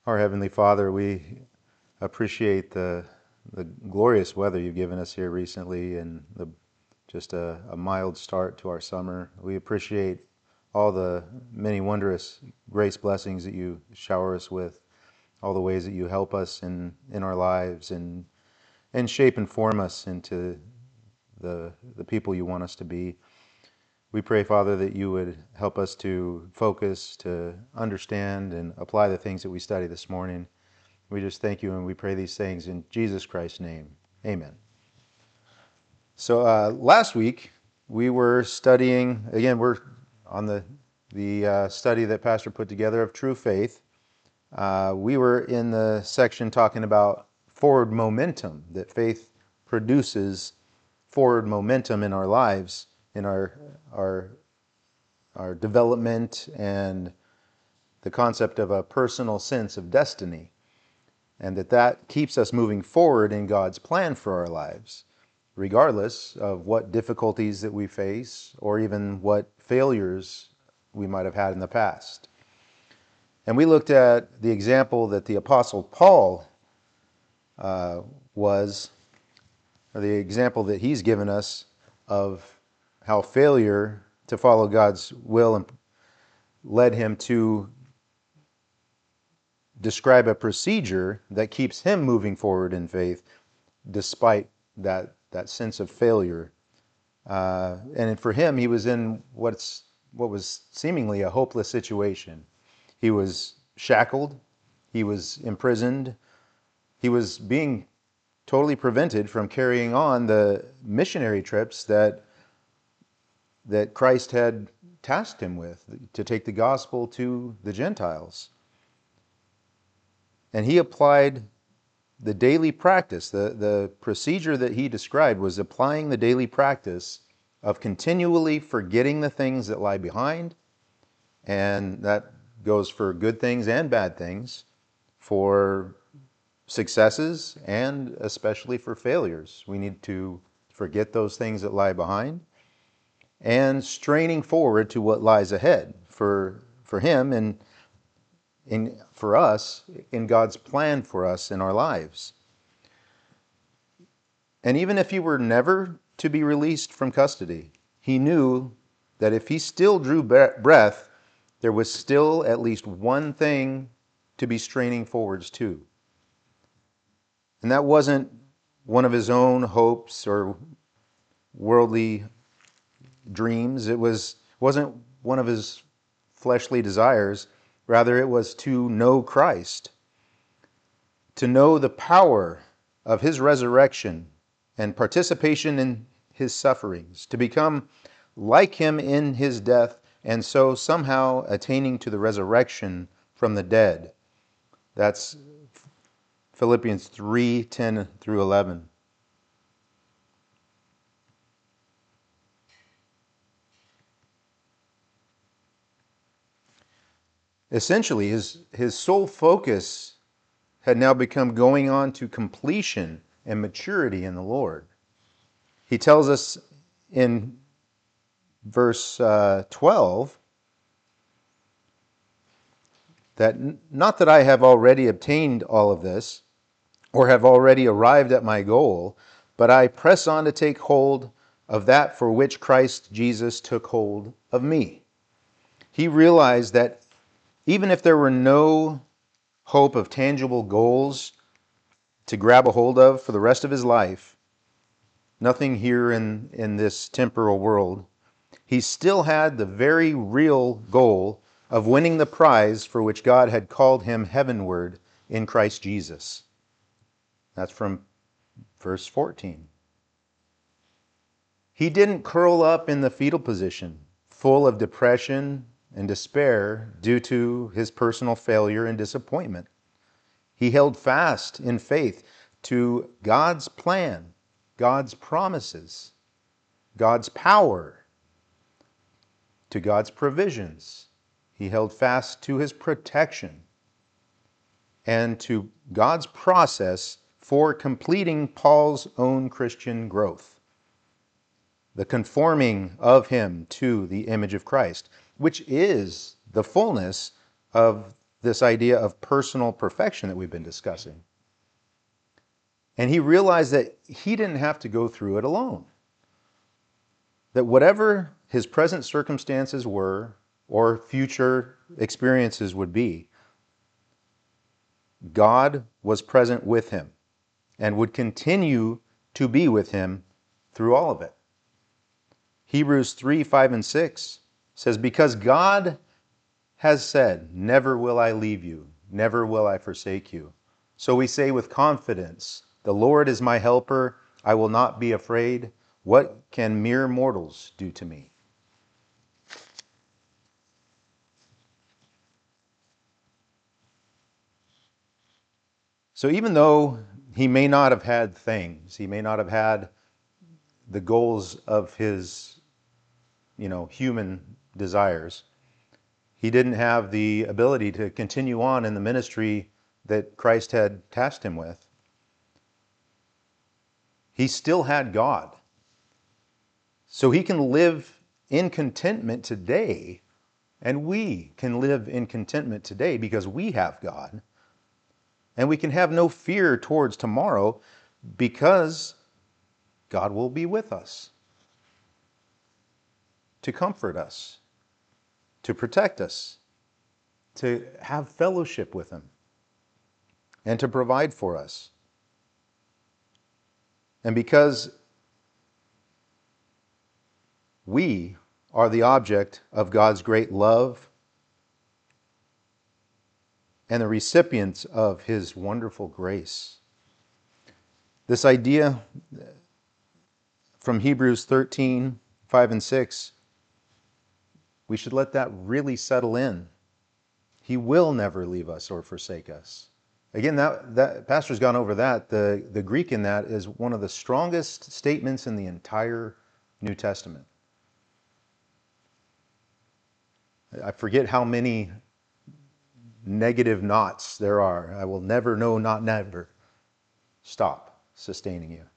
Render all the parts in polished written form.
Our Heavenly Father, we appreciate the glorious weather you've given us here recently and just a mild start to our summer. We appreciate all the many wondrous grace blessings that you shower us with, all the ways that you help us in our lives and shape and form us into the people you want us to be. We pray, Father, that you would help us to focus, to understand, and apply the things that we study this morning. We just thank you and we pray these things in Jesus Christ's name. Amen. So last week we were studying, again, we're on the study that Pastor put together of true faith. We were in the section talking about forward momentum, that faith produces forward momentum in our lives, in our development, and the concept of a personal sense of destiny, and that keeps us moving forward in God's plan for our lives, regardless of what difficulties that we face or even what failures we might have had in the past. And we looked at the example that the Apostle Paul or the example that he's given us of how failure to follow God's will led him to describe a procedure that keeps him moving forward in faith despite that sense of failure. And for him, he was in what was seemingly a hopeless situation. He was shackled. He was imprisoned. He was being totally prevented from carrying on the missionary trips that Christ had tasked him with, to take the gospel to the Gentiles. And he applied the daily practice, the procedure that he described was applying the daily practice of continually forgetting the things that lie behind, and that goes for good things and bad things, for successes and especially for failures. We need to forget those things that lie behind and straining forward to what lies ahead for him and for us in God's plan for us in our lives. And even if he were never to be released from custody, he knew that if he still drew breath, there was still at least one thing to be straining forwards to. And that wasn't one of his own hopes or worldly dreams. It wasn't one of his fleshly desires. Rather, it was to know Christ, to know the power of his resurrection and participation in his sufferings, to become like him in his death, and so somehow attaining to the resurrection from the dead. That's Philippians 3:10 through 11. Essentially, his sole focus had now become going on to completion and maturity in the Lord. He tells us in verse 12 that not that I have already obtained all of this or have already arrived at my goal, but I press on to take hold of that for which Christ Jesus took hold of me. He realized that even if there were no hope of tangible goals to grab a hold of for the rest of his life, nothing here in this temporal world, he still had the very real goal of winning the prize for which God had called him heavenward in Christ Jesus. That's from verse 14. He didn't curl up in the fetal position, full of depression and despair due to his personal failure and disappointment. He held fast in faith to God's plan, God's promises, God's power, to God's provisions. He held fast to his protection and to God's process for completing Paul's own Christian growth, the conforming of him to the image of Christ, which is the fullness of this idea of personal perfection that we've been discussing. And he realized that he didn't have to go through it alone. That whatever his present circumstances were, or future experiences would be, God was present with him and would continue to be with him through all of it. Hebrews 3, 5, and 6 says, because God has said, never will I leave you, never will I forsake you. So we say with confidence, the Lord is my helper, I will not be afraid. What can mere mortals do to me? So even though he may not have had things, he may not have had the goals of his, human desires, he didn't have the ability to continue on in the ministry that Christ had tasked him with. He still had God. So he can live in contentment today, and we can live in contentment today because we have God. And we can have no fear towards tomorrow because God will be with us to comfort us, to protect us, to have fellowship with him, and to provide for us. And because we are the object of God's great love and the recipients of his wonderful grace. This idea from Hebrews 13, 5 and 6, we should let that really settle in. He will never leave us or forsake us. Again, that Pastor's gone over that. The Greek in that is one of the strongest statements in the entire New Testament. I forget how many negative nots there are. I will never, no, not never, stop sustaining you.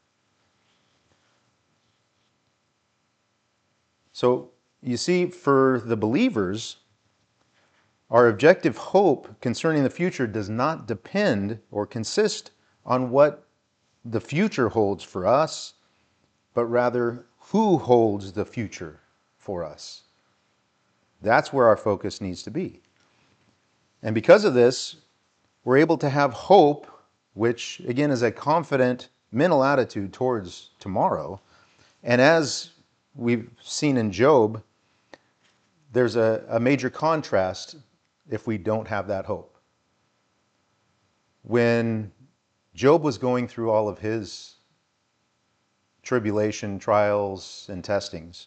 So you see, for the believers, our objective hope concerning the future does not depend or consist on what the future holds for us, but rather who holds the future for us. That's where our focus needs to be. And because of this, we're able to have hope, which again is a confident mental attitude towards tomorrow. And as we've seen in Job, there's a major contrast if we don't have that hope. When Job was going through all of his tribulation, trials, and testings,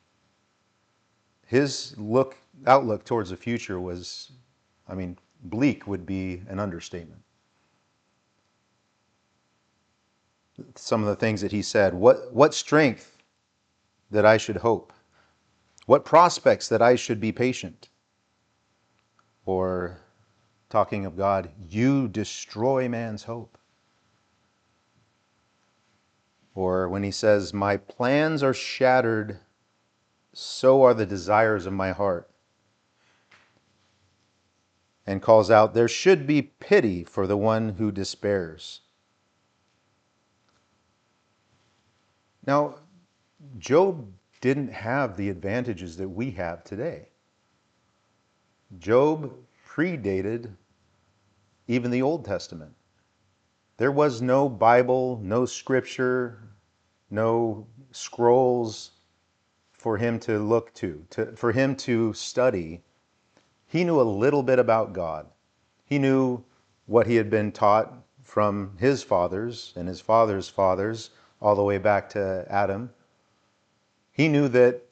his outlook towards the future was, bleak would be an understatement. Some of the things that he said, what strength that I should hope? What prospects that I should be patient? Or talking of God, you destroy man's hope. Or when he says, my plans are shattered, so are the desires of my heart. And calls out, there should be pity for the one who despairs. Now, Job didn't have the advantages that we have today. Job predated even the Old Testament. There was no Bible, no scripture, no scrolls for him to look to, for him to study. He knew a little bit about God. He knew what he had been taught from his fathers and his father's fathers all the way back to Adam. He knew that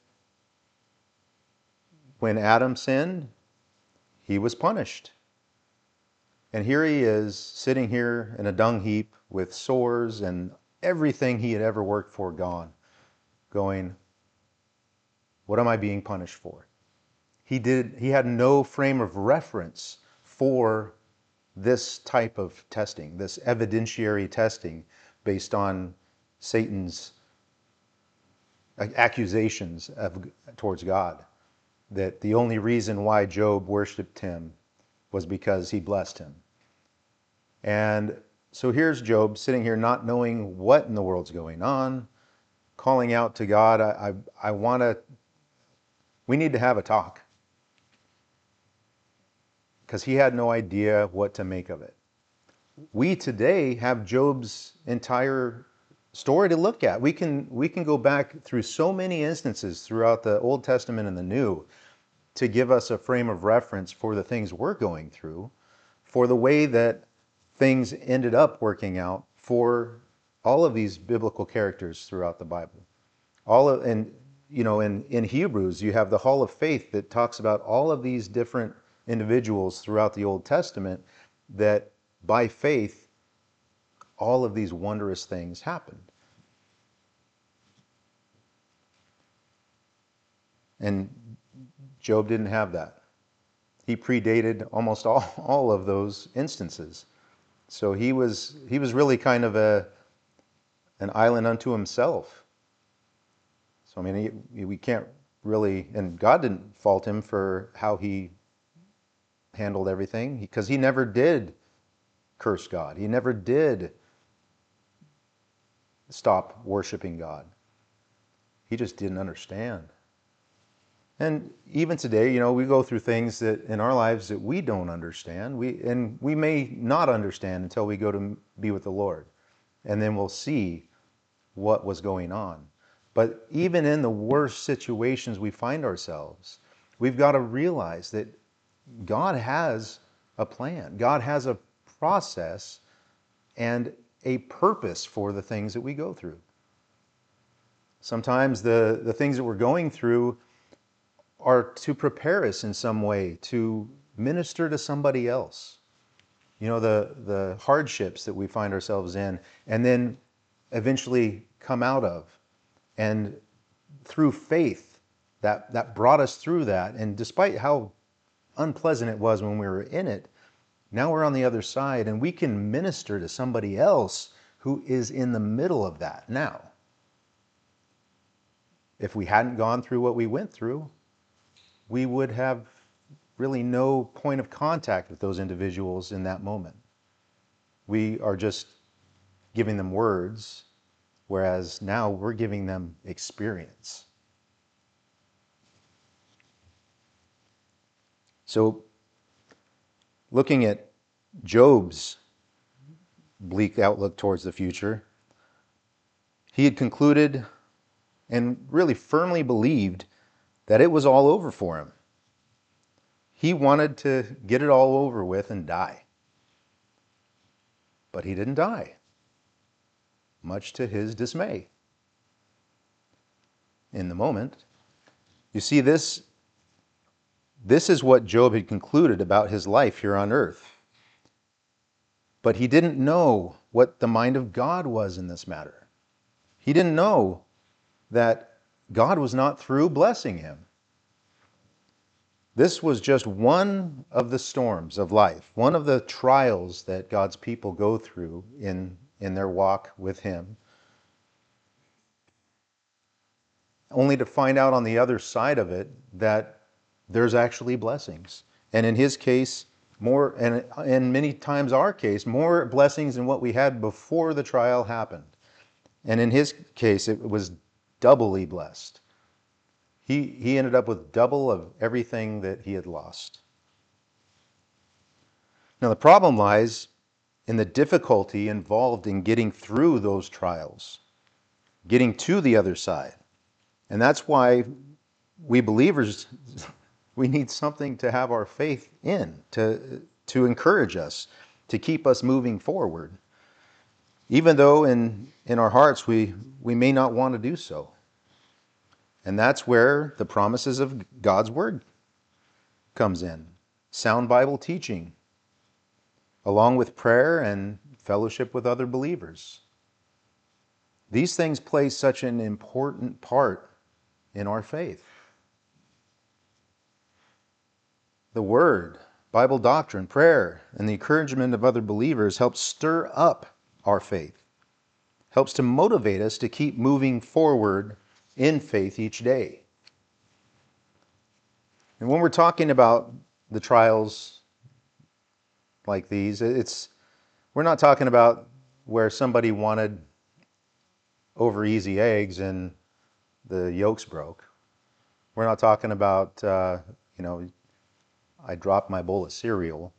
when Adam sinned, he was punished. And here he is sitting here in a dung heap with sores and everything he had ever worked for gone, going, what am I being punished for? He had no frame of reference for this type of testing, this evidentiary testing based on Satan's accusations towards God, that the only reason why Job worshipped him was because he blessed him. And so here's Job sitting here not knowing what in the world's going on, calling out to God, we need to have a talk. Because he had no idea what to make of it. We today have Job's entire story to look at. We can go back through so many instances throughout the Old Testament and the New to give us a frame of reference for the things we're going through, for the way that things ended up working out for all of these biblical characters throughout the Bible. In Hebrews, you have the Hall of Faith that talks about all of these different individuals throughout the Old Testament that by faith, all of these wondrous things happened. And Job didn't have that. He predated almost all of those instances. So he was really kind of an island unto himself. So I mean, we can't really, and God didn't fault him for how he handled everything, because he never did curse God. He never did stop worshiping God. He just didn't understand. And even today, we go through things that in our lives that we don't understand. We may not understand until we go to be with the Lord. And then we'll see what was going on. But even in the worst situations we find ourselves, we've got to realize that God has a plan. God has a process and a purpose for the things that we go through. Sometimes the things that we're going through are to prepare us in some way to minister to somebody else. The hardships that we find ourselves in and then eventually come out of. And through faith, that brought us through that. And despite how unpleasant it was when we were in it, now we're on the other side and we can minister to somebody else who is in the middle of that now. If we hadn't gone through what we went through, we would have really no point of contact with those individuals in that moment. We are just giving them words, whereas now we're giving them experience. So, looking at Job's bleak outlook towards the future, he had concluded and really firmly believed that it was all over for him. He wanted to get it all over with and die. But he didn't die, much to his dismay. In the moment, you see, this is what Job had concluded about his life here on earth. But he didn't know what the mind of God was in this matter. He didn't know that God was not through blessing him. This was just one of the storms of life, one of the trials that God's people go through in their walk with him, only to find out on the other side of it that there's actually blessings. And in his case, more, and many times our case, more blessings than what we had before the trial happened. And in his case, it was doubly blessed. He ended up with double of everything that he had lost. Now the problem lies in the difficulty involved in getting through those trials, getting to the other side. And that's why we believers, we need something to have our faith in, to encourage us, to keep us moving forward. Even though in our hearts we may not want to do so. And that's where the promises of God's Word comes in. Sound Bible teaching, along with prayer and fellowship with other believers. These things play such an important part in our faith. The Word, Bible doctrine, prayer, and the encouragement of other believers helps stir up our faith, helps to motivate us to keep moving forward in faith each day. And when we're talking about the trials like these. We're not talking about where somebody wanted over easy eggs and the yolks broke. We're not talking about, I dropped my bowl of cereal.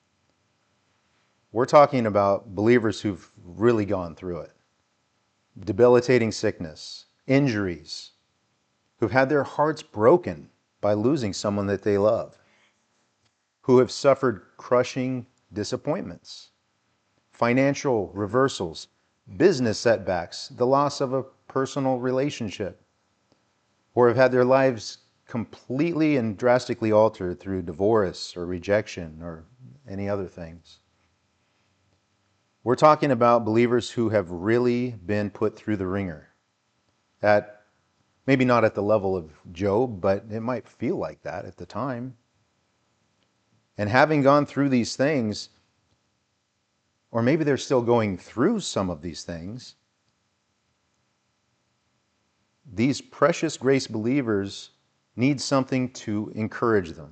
We're talking about believers who've really gone through it. Debilitating sickness, injuries, who've had their hearts broken by losing someone that they love, who have suffered crushing disappointments, financial reversals, business setbacks, the loss of a personal relationship, or have had their lives completely and drastically altered through divorce or rejection or any other things. We're talking about believers who have really been put through the ringer. At maybe not at the level of Job, but it might feel like that at the time. And having gone through these things, or maybe they're still going through some of these things, these precious grace believers need something to encourage them.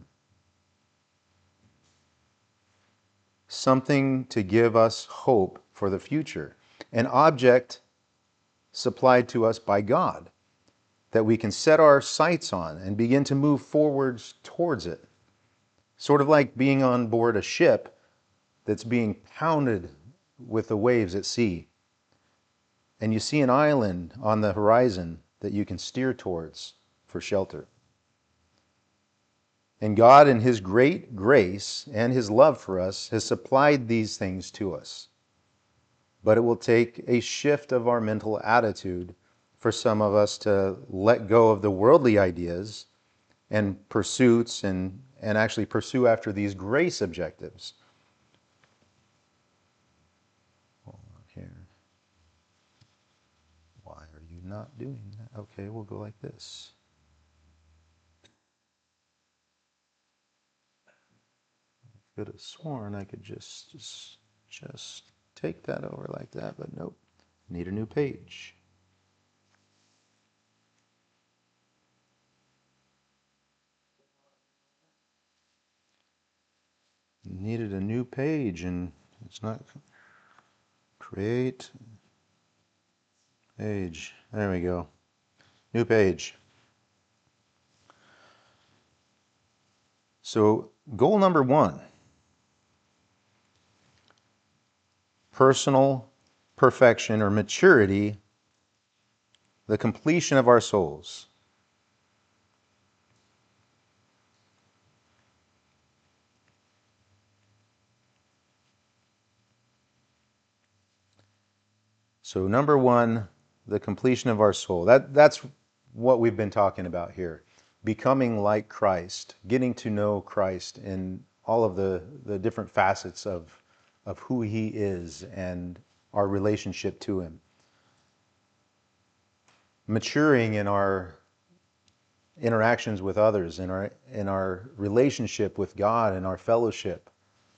Something to give us hope for the future. An object supplied to us by God that we can set our sights on and begin to move forwards towards it. Sort of like being on board a ship that's being pounded with the waves at sea. And you see an island on the horizon that you can steer towards for shelter. And God, in His great grace and His love for us, has supplied these things to us. But it will take a shift of our mental attitude for some of us to let go of the worldly ideas and pursuits and actually pursue after these grace objectives. Hold on here. Why are you not doing that? Okay, we'll go like this. I could have sworn I could just take that over like that, but nope. Need a new page. Needed a new page, and it's not. Create page. There we go. New page. So goal number 1, personal perfection or maturity, the completion of our souls. So number 1, the completion of our soul. That's what we've been talking about here. Becoming like Christ, getting to know Christ in all of the different facets of who He is and our relationship to Him. Maturing in our interactions with others, in our relationship with God and our fellowship.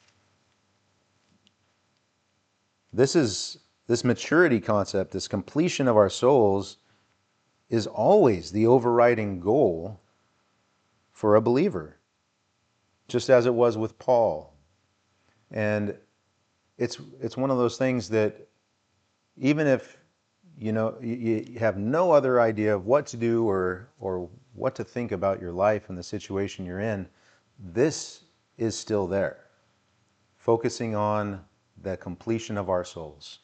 This maturity concept, this completion of our souls, is always the overriding goal for a believer, just as it was with Paul. And it's one of those things that even if you have no other idea of what to do or what to think about your life and the situation you're in, this is still there, focusing on the completion of our souls.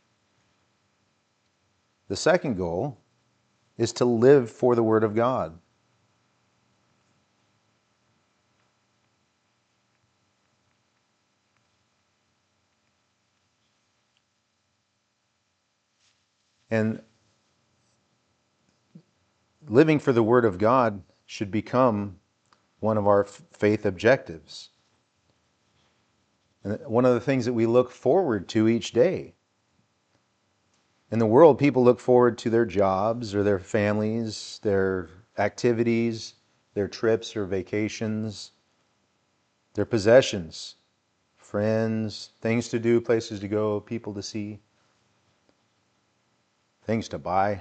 The second goal is to live for the Word of God. And living for the Word of God should become one of our faith objectives. And one of the things that we look forward to each day. In the world, people look forward to their jobs or their families, their activities, their trips or vacations, their possessions, friends, things to do, places to go, people to see, things to buy.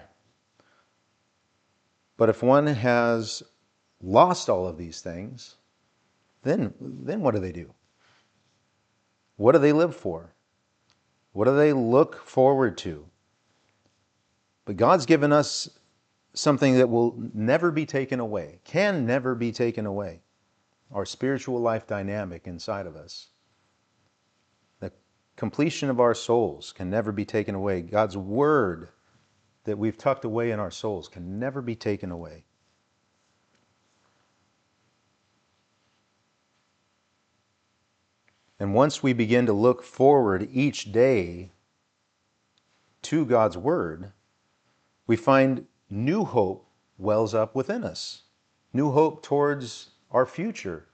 But if one has lost all of these things, then what do they do? What do they live for? What do they look forward to? But God's given us something that will never be taken away, can never be taken away. Our spiritual life dynamic inside of us. The completion of our souls can never be taken away. God's word that we've tucked away in our souls can never be taken away. And once we begin to look forward each day to God's word, we find new hope wells up within us. New hope towards our future.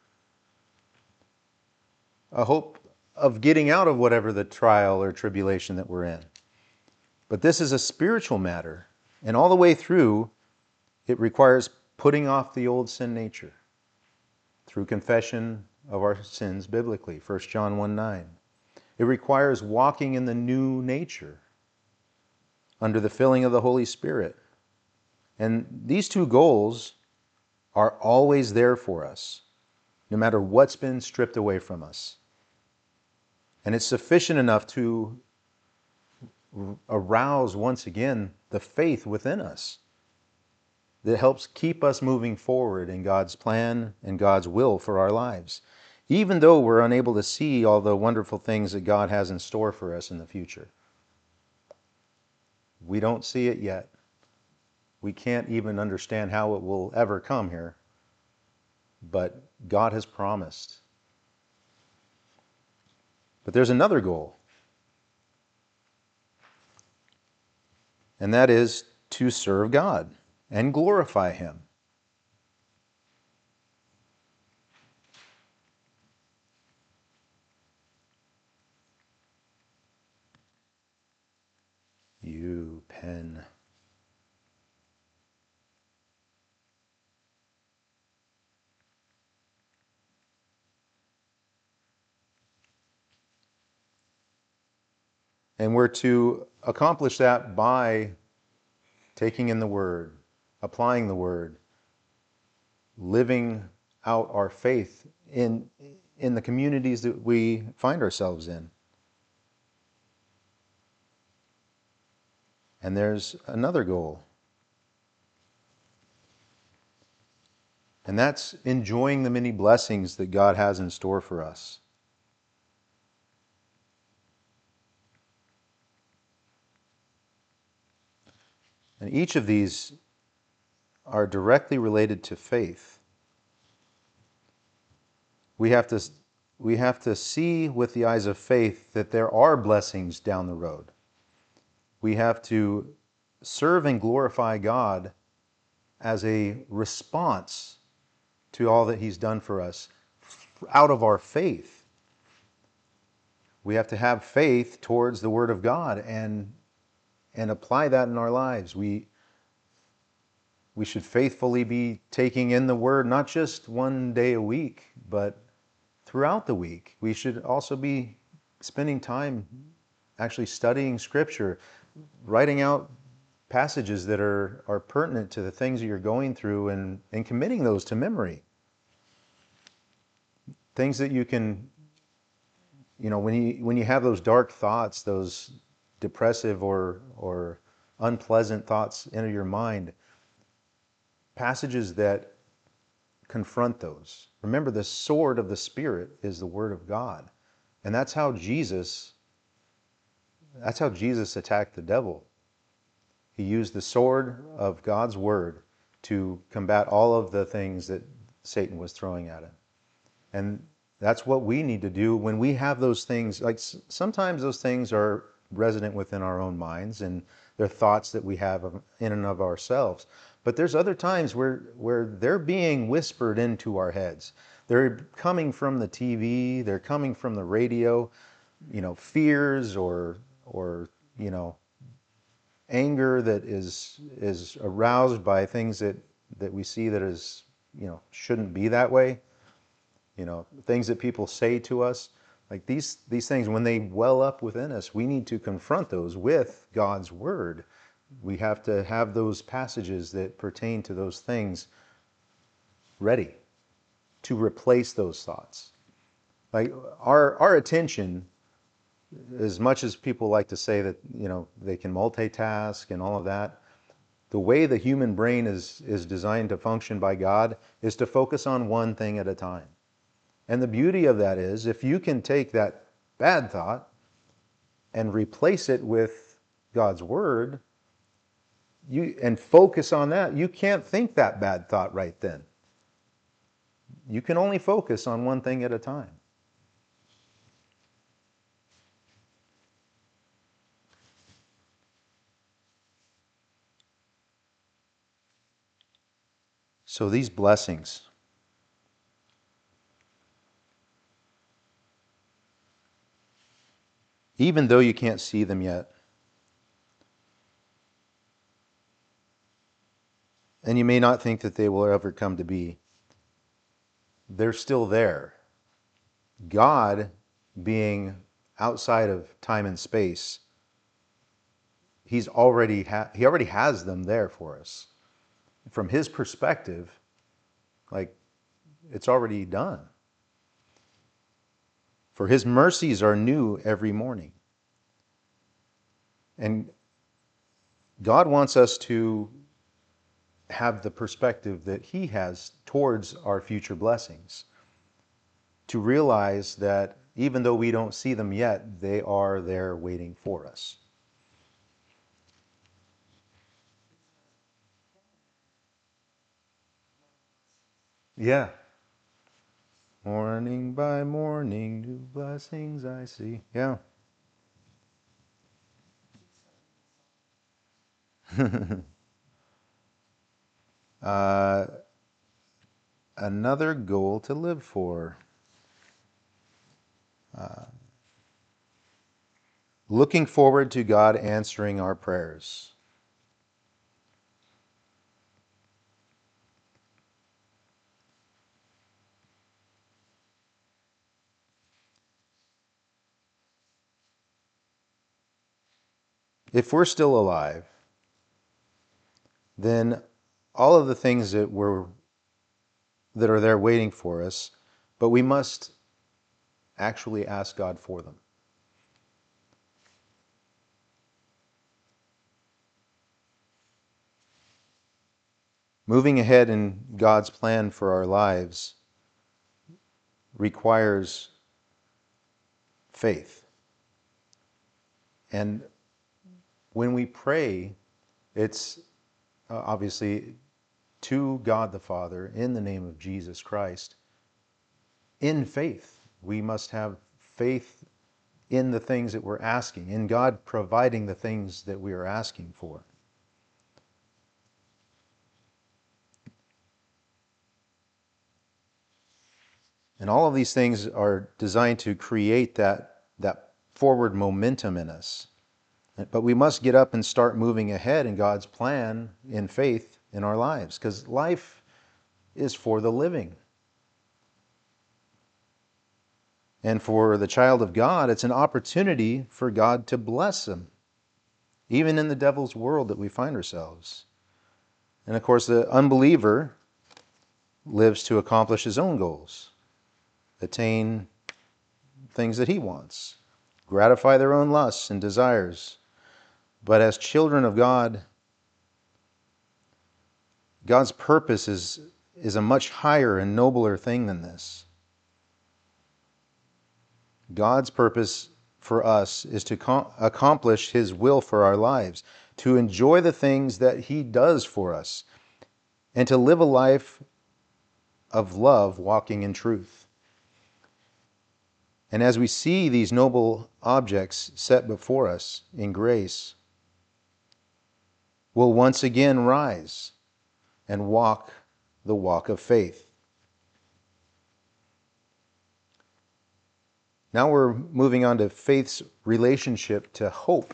A hope of getting out of whatever the trial or tribulation that we're in. But this is a spiritual matter. And all the way through, it requires putting off the old sin nature through confession of our sins biblically, 1 John 1:9. It requires walking in the new nature under the filling of the Holy Spirit. And these two goals are always there for us, no matter what's been stripped away from us. And it's sufficient enough to arouse once again the faith within us that helps keep us moving forward in God's plan and God's will for our lives, even though we're unable to see all the wonderful things that God has in store for us in the future. We don't see it yet. We can't even understand how it will ever come here, but God has promised. But there's another goal, and that is to serve God and glorify Him. You pen. And we're to accomplish that by taking in the Word, applying the Word, living out our faith in the communities that we find ourselves in. And there's another goal, and that's enjoying the many blessings that God has in store for us. And each of these are directly related to faith. We have to see with the eyes of faith that there are blessings down the road. We have to serve and glorify God as a response to all that He's done for us out of our faith. We have to have faith towards the Word of God and apply that in our lives. We should faithfully be taking in the Word, not just one day a week, but throughout the week. We should also be spending time actually studying Scripture, writing out passages that are pertinent to the things that you're going through and committing those to memory. Things that you can, when you have those dark thoughts, those depressive or unpleasant thoughts enter your mind, passages that confront those. Remember, the sword of the Spirit is the Word of God. And that's how Jesus attacked the devil. He used the sword of God's Word to combat all of the things that Satan was throwing at him. And that's what we need to do when we have those things. Like sometimes those things are resident within our own minds and they're thoughts that we have in and of ourselves. But there's other times where they're being whispered into our heads. They're coming from the TV, they're coming from the radio, fears or anger that is aroused by things that we see that is, shouldn't be that way. Things that people say to us, like these things, when they well up within us, we need to confront those with God's Word. We have to have those passages that pertain to those things ready to replace those thoughts. Like our attention, as much as people like to say that, they can multitask and all of that, the way the human brain is designed to function by God is to focus on one thing at a time. And the beauty of that is, if you can take that bad thought and replace it with God's word, and focus on that, you can't think that bad thought right then. You can only focus on one thing at a time. So these blessings, even though you can't see them yet, and you may not think that they will ever come to be, they're still there. God, being outside of time and space, he already has them there for us. From his perspective, like, it's already done. For his mercies are new every morning. And God wants us to have the perspective that he has towards our future blessings. To realize that even though we don't see them yet, they are there waiting for us. Yeah. Morning by morning, new blessings I see. Yeah. uh, Another goal to live for. Looking forward to God answering our prayers. If we're still alive, then all of the things that are there waiting for us, but we must actually ask God for them. Moving ahead in God's plan for our lives requires faith. And when we pray, it's obviously to God the Father in the name of Jesus Christ in faith. We must have faith in the things that we're asking, in God providing the things that we are asking for. And all of these things are designed to create that forward momentum in us. But we must get up and start moving ahead in God's plan in faith in our lives, because life is for the living. And for the child of God, it's an opportunity for God to bless them, even in the devil's world that we find ourselves. And of course, the unbeliever lives to accomplish his own goals, attain things that he wants, gratify their own lusts and desires. But as children of God, God's purpose is a much higher and nobler thing than this. God's purpose for us is to accomplish his will for our lives, to enjoy the things that he does for us, and to live a life of love, walking in truth. And as we see these noble objects set before us in grace, we'll once again rise and walk the walk of faith. Now we're moving on to faith's relationship to hope.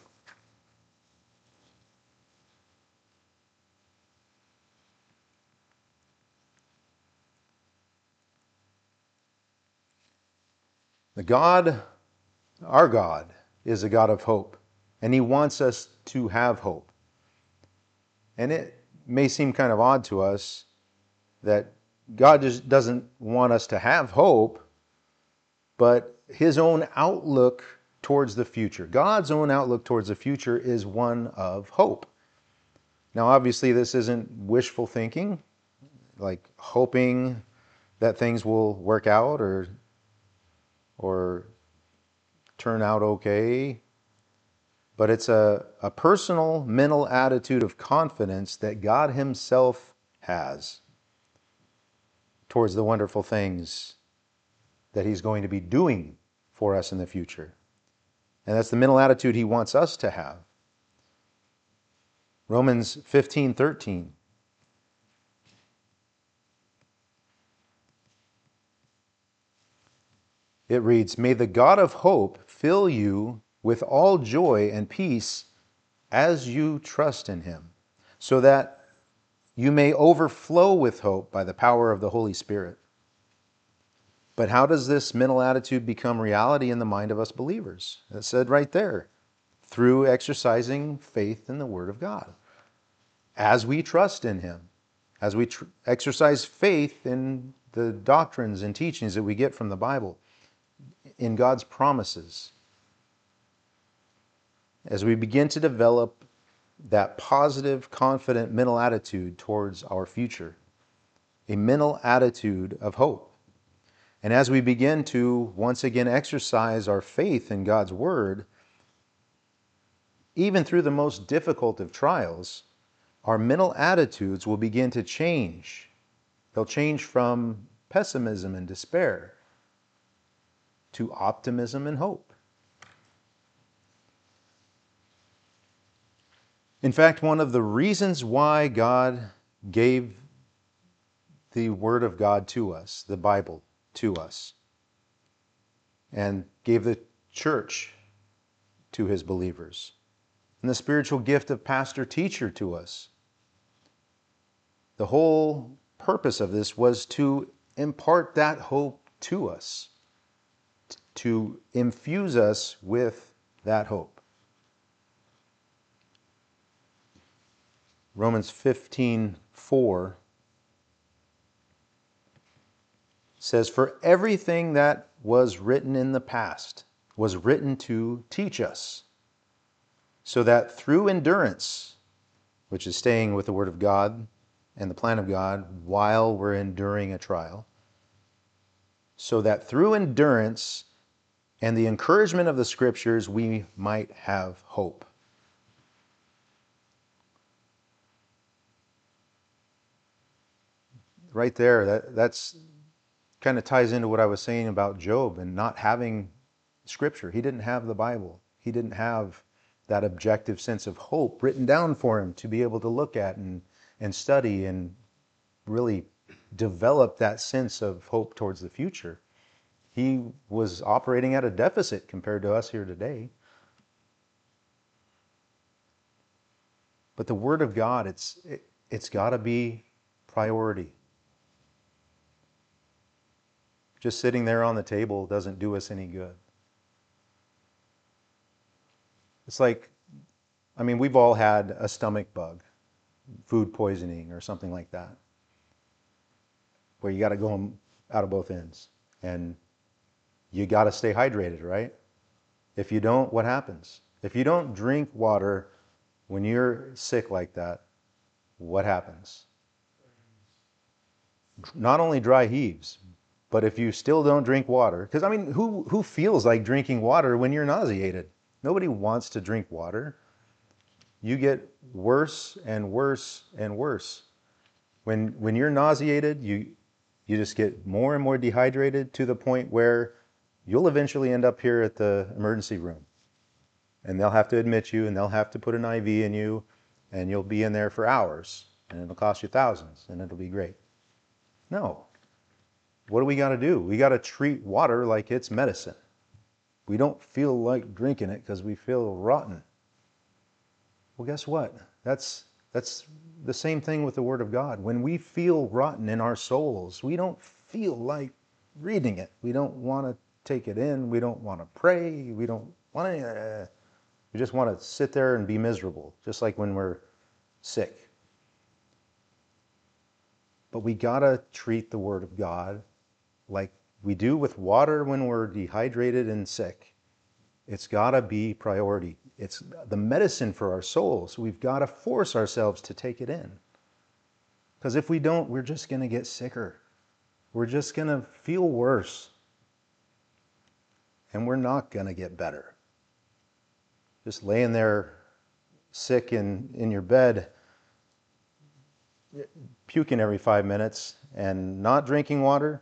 Our God, is a God of hope, and he wants us to have hope. And it may seem kind of odd to us that God just doesn't want us to have hope, but his own outlook towards the future. God's own outlook towards the future is one of hope. Now, obviously, this isn't wishful thinking, like hoping that things will work out or turn out okay, but it's a personal mental attitude of confidence that God himself has towards the wonderful things that he's going to be doing for us in the future. And that's the mental attitude he wants us to have. Romans 15:13. It reads, "May the God of hope fill you with all joy and peace as you trust in him, so that you may overflow with hope by the power of the Holy Spirit." But how does this mental attitude become reality in the mind of us believers? It said right there, through exercising faith in the Word of God. As we trust in him, as we exercise faith in the doctrines and teachings that we get from the Bible, in God's promises, as we begin to develop that positive, confident mental attitude towards our future, a mental attitude of hope. And as we begin to once again exercise our faith in God's Word, even through the most difficult of trials, our mental attitudes will begin to change. They'll change from pessimism and despair to optimism and hope. In fact, one of the reasons why God gave the Word of God to us, the Bible to us, and gave the church to his believers, and the spiritual gift of pastor-teacher to us, the whole purpose of this was to impart that hope to us, to infuse us with that hope. Romans 15:4 says, "For everything that was written in the past was written to teach us, so that through endurance," which is staying with the Word of God and the plan of God while we're enduring a trial, "so that through endurance and the encouragement of the Scriptures we might have hope." Right there, that's kind of ties into what I was saying about Job and not having Scripture. He didn't have the Bible. He didn't have that objective sense of hope written down for him to be able to look at and study and really develop that sense of hope towards the future. He was operating at a deficit compared to us here today. But the Word of God, it's got to be priority. Just sitting there on the table doesn't do us any good. It's like, I mean, we've all had a stomach bug, food poisoning or something like that, where you got to go out of both ends. And you got to stay hydrated, right? If you don't, what happens? If you don't drink water when you're sick like that, what happens? Not only dry heaves, but if you still don't drink water, because I mean, who feels like drinking water when you're nauseated? Nobody wants to drink water. You get worse and worse and worse. When you're nauseated, you just get more and more dehydrated to the point where you'll eventually end up here at the emergency room. And they'll have to admit you, and they'll have to put an IV in you, and you'll be in there for hours, and it'll cost you thousands, and it'll be great. No. What do we got to do? We got to treat water like it's medicine. We don't feel like drinking it because we feel rotten. Well, guess what? That's the same thing with the Word of God. When we feel rotten in our souls, we don't feel like reading it. We don't want to take it in. We don't want to pray. We don't want to. We just want to sit there and be miserable, just like when we're sick. But we got to treat the Word of God like we do with water when we're dehydrated and sick. It's got to be priority. It's the medicine for our souls. We've got to force ourselves to take it in. Because if we don't, we're just going to get sicker. We're just going to feel worse. And we're not going to get better. Just laying there sick in your bed, puking every 5 minutes and not drinking water,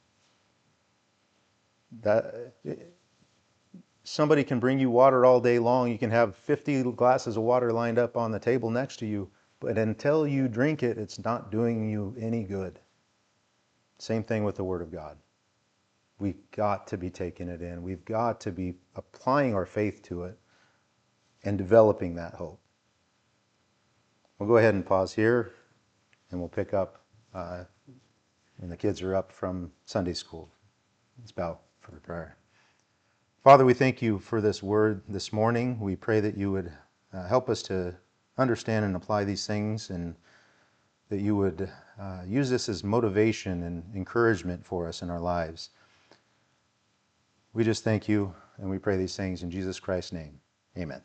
that somebody can bring you water all day long. You can have 50 glasses of water lined up on the table next to you, but until you drink it, it's not doing you any good. Same thing with the Word of God. We've got to be taking it in. We've got to be applying our faith to it and developing that hope. We'll go ahead and pause here, and we'll pick up when the kids are up from Sunday school. Let's bow for prayer. Father, we thank you for this word this morning. We pray that you would help us to understand and apply these things, and that you would use this as motivation and encouragement for us in our lives. We just thank you, and we pray these things in Jesus Christ's name. Amen.